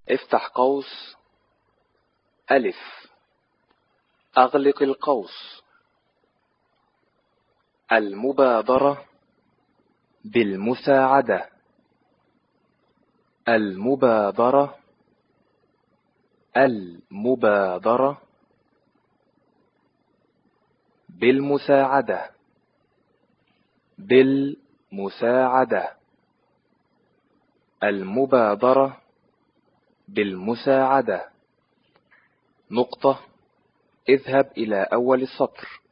افتح قوس ألف، أغلق القوس. المبادرة بالمساعدة. المبادرة المبادرة بالمساعدة بالمساعدة. المبادرة بالمساعدة. نقطة. اذهب إلى أول السطر.